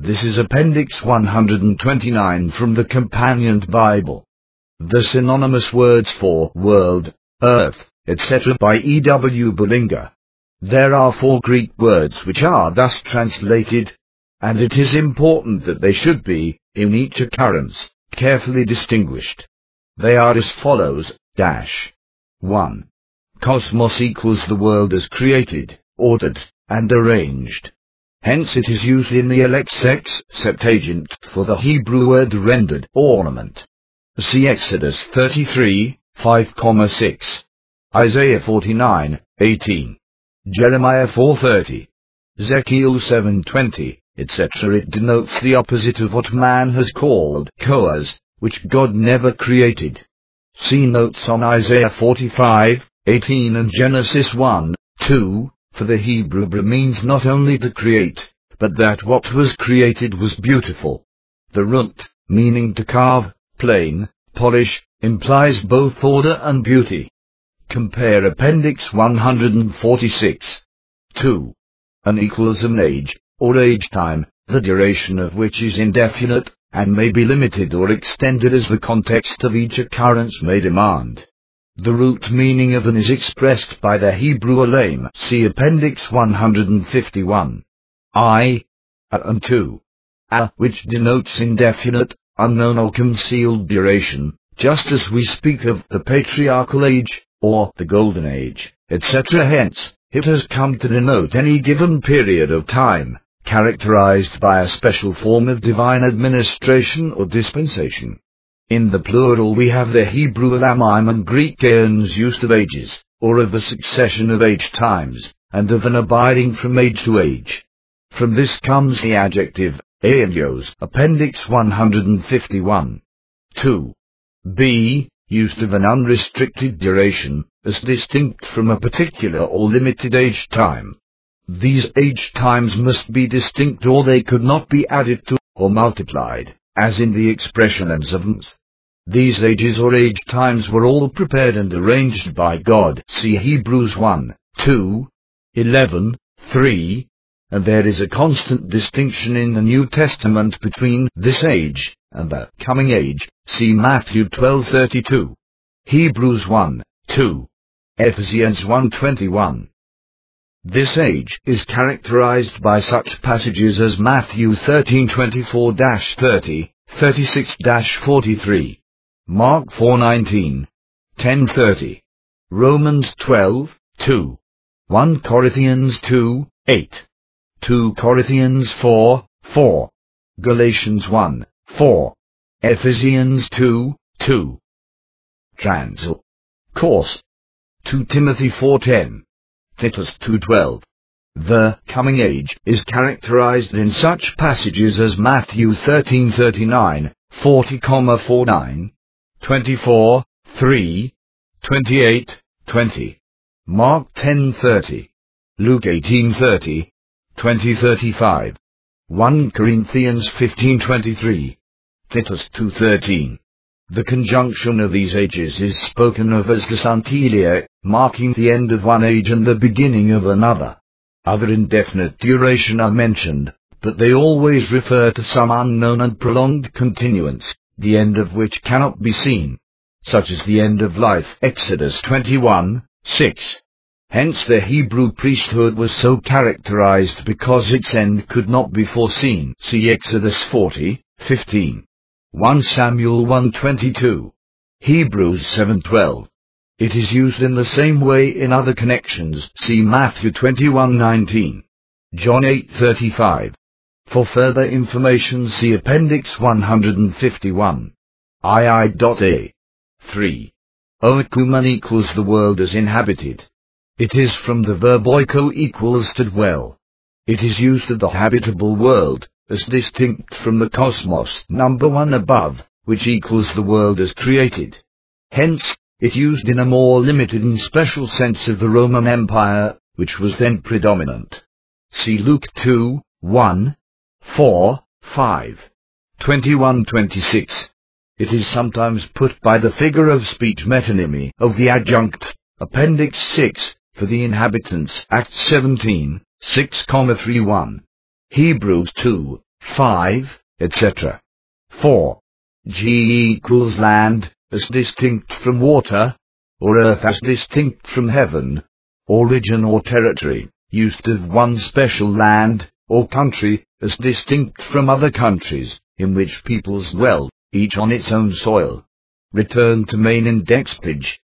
This is Appendix 129 from the Companion Bible. The synonymous words for world, earth, etc. by E. W. Bullinger. There are 4 Greek words which are thus translated, and it is important that they should be, in each occurrence, carefully distinguished. They are as follows, 1. Cosmos equals the world as created, ordered, and arranged. Hence it is used in the LXX Septuagint for the Hebrew word rendered ornament. See Exodus 33, 5,6. Isaiah 49, 18. Jeremiah 4:30. Ezekiel 7:20, etc. It denotes the opposite of what man has called Koas, which God never created. See notes on Isaiah 45, 18 and Genesis 1, 2. For the Hebrew means not only to create, but that what was created was beautiful. The root, meaning to carve, plane, polish, implies both order and beauty. Compare Appendix 146. 2. An equals an age, or age time, the duration of which is indefinite, and may be limited or extended as the context of each occurrence may demand. The root meaning of an is expressed by the Hebrew alam. See Appendix 151. And 2. Which denotes indefinite, unknown or concealed duration, just as we speak of the patriarchal age, or the golden age, etc. Hence, it has come to denote any given period of time, characterized by a special form of divine administration or dispensation. In the plural we have the Hebrew alamim and Greek aeons used of ages, or of a succession of age times, and of an abiding from age to age. From this comes the adjective, aeonios, Appendix 151. 2. Used of an unrestricted duration, as distinct from a particular or limited age time. These age times must be distinct or they could not be added to, or multiplied, as in the expression and sevens. These ages or age times were all prepared and arranged by God. See Hebrews 1, 2, 11, 3, and there is a constant distinction in the New Testament between this age and the coming age. See Matthew 12:32, Hebrews 1, 2, Ephesians 1:21. This age is characterized by such passages as Matthew 13:24-30, 36-43, Mark 4:19, 10:30, Romans 12:2, 1 Corinthians 2:8, 2 Corinthians 4:4, Galatians 1:4, Ephesians 2:2. Translation. Course. 2 Timothy 4:10. Titus 2:12. The coming age is characterized in such passages as Matthew 13:39, 40,49, 24:3, 28:20, Mark 10:30, Luke 18:30, 20:35, 1 Corinthians 15:23, Titus 2:13. The conjunction of these ages is spoken of as the Santilia, marking the end of one age and the beginning of another. Other indefinite duration are mentioned, but they always refer to some unknown and prolonged continuance, the end of which cannot be seen, such as the end of life. Exodus 21:6. Hence the Hebrew priesthood was so characterized because its end could not be foreseen. See Exodus 40:15. 1 Samuel 1:22. Hebrews 7:12. It is used in the same way in other connections. See Matthew 21:19. John 8:35. For further information see Appendix 151. II.A. 3. Oikumen equals the world as inhabited. It is from the verb oiko equals to dwell. It is used of the habitable world, as distinct from the cosmos, number 1 above, which equals the world as created. Hence, it used in a more limited and special sense of the Roman Empire, which was then predominant. See Luke 2, 1, 4, 5, 21-26. It is sometimes put by the figure of speech metonymy of the adjunct, Appendix 6, for the inhabitants, Acts 17, 6,31. Hebrews 2, 5, etc. 4. G equals land, as distinct from water, or earth as distinct from heaven, or region or territory, used of one special land, or country, as distinct from other countries, in which peoples dwell, each on its own soil. Return to main index page.